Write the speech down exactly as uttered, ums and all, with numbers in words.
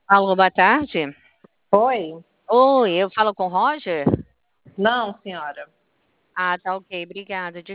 Alô, boa tarde. Oi? Oi, eu falo com o Roger? Não, senhora. Ah, tá ok, obrigada.